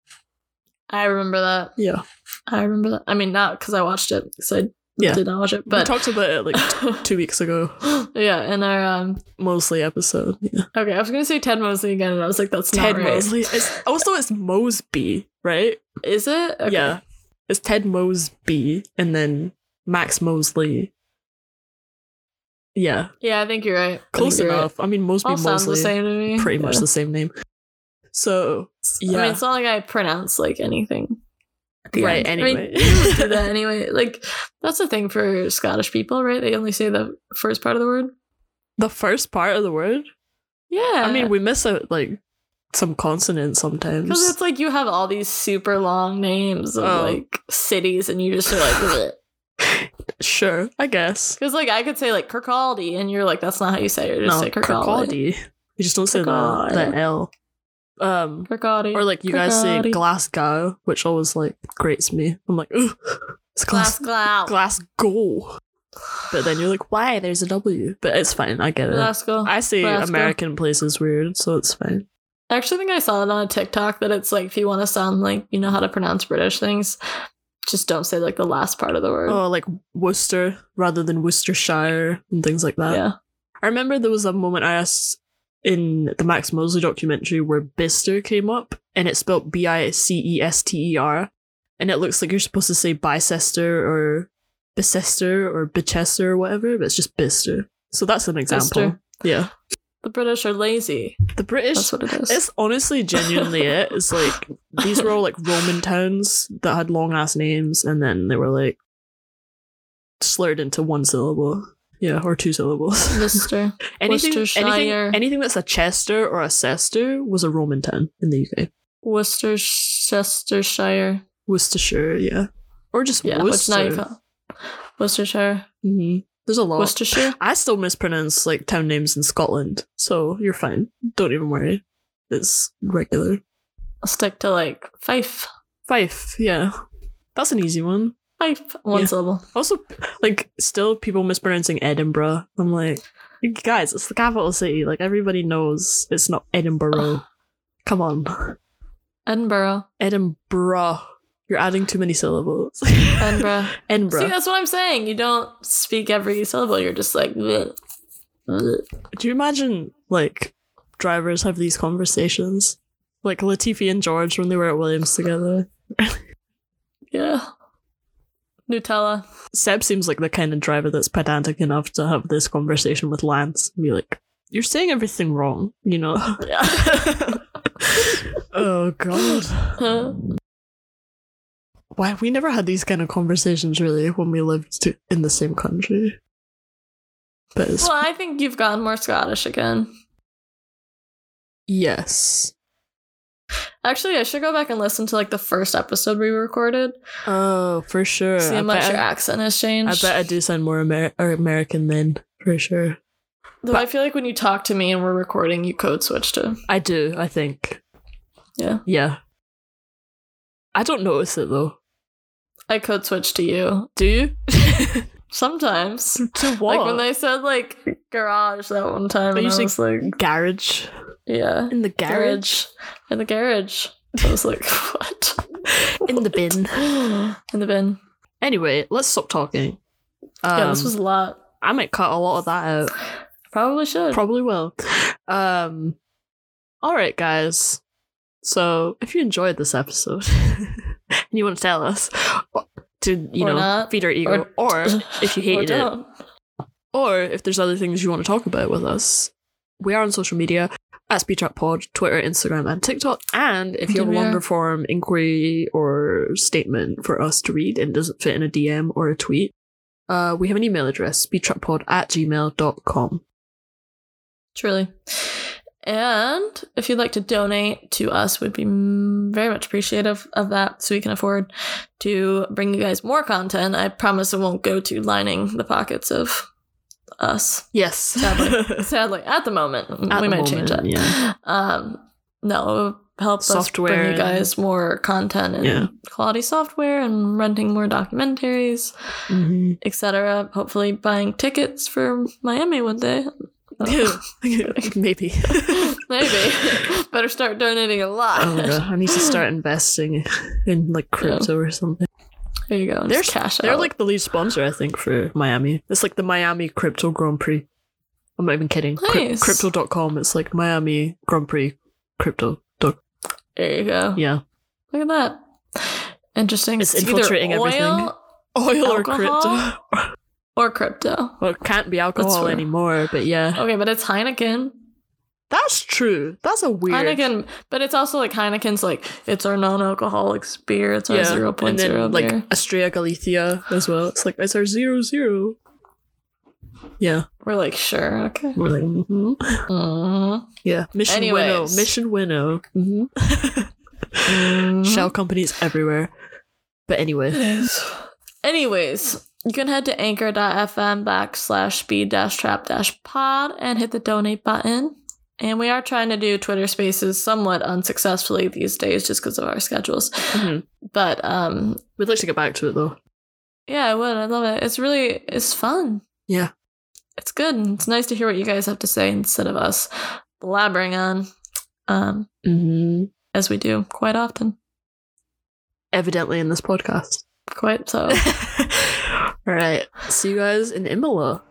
I remember that. Yeah, I remember that. I mean, not because I watched it. Because I Yeah. did not watch it. we But talked about it like t- two weeks ago, yeah, in our um. Mosley episode. Yeah. Okay, I was gonna say Ted Mosley again, and I was like, that's Ted not right. Mosley. It's, also, it's Mosby, right? Is it? Okay. Yeah, it's Ted Mosby, and then Max Mosley. Yeah, Yeah, I think you're right. I close think you're enough. I mean, Mosby Right. All sounds Mosley, the same to me. pretty much Yeah. the same name. So yeah, I mean, it's not like I pronounce like anything. At the right. end. Anyway, I mean, you do that anyway. Like that's the thing for Scottish people, right? They only say the first part of the word. the first part of the word. Yeah, I mean, we miss out like some consonants sometimes. because it's like you have all these super long names of Oh. like cities, and you just are like, bleh. Sure, I guess. Because like I could say like Kirkcaldy, and you're like, that's not how you say it. You just No, say Kirkcaldy. Kirkcaldy. You just don't say the, Kirkcaldy. the L. Um, Kirkcaldy. or like you guys say Kirkcaldy. Glasgow, which always like grates me. I'm like, ugh, it's Glas- Glasgow. Glasgow. But then you're like, why? There's a W. But it's fine. I get it. Glasgow. I say Glasgow. American places weird, so it's fine. I actually think I saw it on a TikTok that it's like if you want to sound like you know how to pronounce British things, just don't say like the last part of the word. Oh, like Worcester rather than Worcestershire and things like that. Yeah. I remember there was a moment I asked in the Max Mosley documentary where Bicester came up, and it's spelled B I C E S T E R, and it looks like you're supposed to say Bicester or Bicester or Bichester or whatever, but it's just Bicester. So that's an example. Bicester. Yeah. The British are lazy. The British, That's what it is. it's honestly genuinely it. It's like, these were all like Roman towns that had long ass names, and then they were like slurred into one syllable. Yeah, or two syllables. Mister anything, Worcestershire. anything, anything that's a Chester or a Cester was a Roman town in the U K. Worcestershire. Worcestershire, yeah. Or just Yeah, which now you Worcester. found. Worcestershire. hmm There's a lot. Worcestershire. I still mispronounce like town names in Scotland, so you're fine. Don't even worry. It's regular. I'll stick to like Fife. Fife, yeah. That's an easy one. Fife. One Yeah. syllable. Also, like, still people mispronouncing Edinburgh. I'm like, guys, it's the capital city. Like, everybody knows it's not Edinburgh. Come on. Edinburgh. Edinburgh. You're adding too many syllables. Edinburgh. Edinburgh. See, that's what I'm saying. You don't speak every syllable. You're just like, bleh. Bleh. Do you imagine, like, drivers have these conversations? Like Latifi and George when they were at Williams together. Yeah. Nutella. Seb seems like the kind of driver that's pedantic enough to have this conversation with Lance and be like, you're saying everything wrong, you know? Yeah. Oh, God. Huh? Why? We never had these kind of conversations, really, when we lived to- in the same country. But it's... Well, I think you've gotten more Scottish again. Yes. Actually, I should go back and listen to like the first episode we recorded. Oh, for sure. See how I much bet your I, accent has I changed. bet I do sound more Amer- or American then, for sure. Though but- I feel like when you talk to me and we're recording, you code switch to. I do, I think. Yeah. Yeah. I don't notice it, though. I code switch to you. Do you? Sometimes. To what? Like when they said like garage that one time, Are and you I saying was like, garage? yeah. In the garage? In the garage. I was like, what? In the bin. In the bin. Anyway, let's stop talking. Um, Yeah, this was a lot. I might cut a lot of that out. Probably should. Probably will. Um, all right, guys. So, if you enjoyed this episode and you want to tell us to, you Or know, not. feed our ego, or, Or- if you Or hated it, don't. or if there's other things you want to talk about with us, we are on social media at SpeedTrackPod, Twitter, Instagram, and TikTok. And if you have a Indeed we are. longer form inquiry or statement for us to read and doesn't fit in a D M or a tweet, uh, we have an email address, speedtrackpod at gmail dot com. Truly. And if you'd like to donate to us, we'd be mm, very much appreciative of that so we can afford to bring you guys more content. I promise it won't go to lining the pockets of us. Yes. Sadly. Sadly, at the moment. At we the might change that. moment, yeah. Um, no, it will help Software us bring you and- guys more content and Yeah. quality software and renting more documentaries, Mhm. et cetera. Hopefully buying tickets for Miami one day. Maybe. Maybe. Better start donating a lot. Oh my god, I need to start investing in like crypto or something. There you go. They're Just cash They're out. like the lead sponsor, I think, for Miami. It's like the Miami Crypto Grand Prix. I'm not even kidding. Cryp- Nice. crypto dot com. It's like Miami Grand Prix Crypto. Doc- There you go. Yeah. Look at that. Interesting. It's either infiltrating oil everything. Oil or Alcohol? crypto. or crypto. Well, it can't be alcohol fair. anymore, but yeah. Okay, but it's Heineken. That's true. That's a weird. Heineken, but it's also like Heineken's like, it's our non-alcoholic beer. It's our yeah. zero and point then zero like beer. Estrella Galicia as well. It's like, it's our zero zero. Yeah. We're like, sure, okay. We're like, mm-hmm. Mm-hmm. Yeah. Mission Anyways. Winnow. Mission Winnow. Mm-hmm. Mm-hmm. Shell companies everywhere. But anyway. It is. Anyways, you can head to anchor.fm backslash speed dash trap dash pod and hit the donate button. And we are trying to do Twitter Spaces somewhat unsuccessfully these days just because of our schedules. Mm-hmm. But um, We'd like to get back to it though. yeah, I would. I love it. It's really, it's fun. Yeah. It's good. It's nice to hear what you guys have to say instead of us blabbering on, um, Mm-hmm. as we do quite often. Evidently in this podcast. Quite so. All right. See you guys in Imola.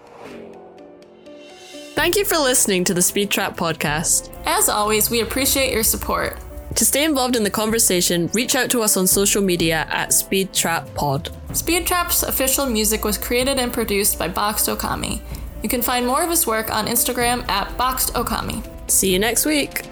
Thank you for listening to the Speed Trap podcast. As always, we appreciate your support. To stay involved in the conversation, reach out to us on social media at Speed Trap Pod. Speed Trap's official music was created and produced by Boxed Okami. You can find more of his work on Instagram at Boxed Okami. See you next week.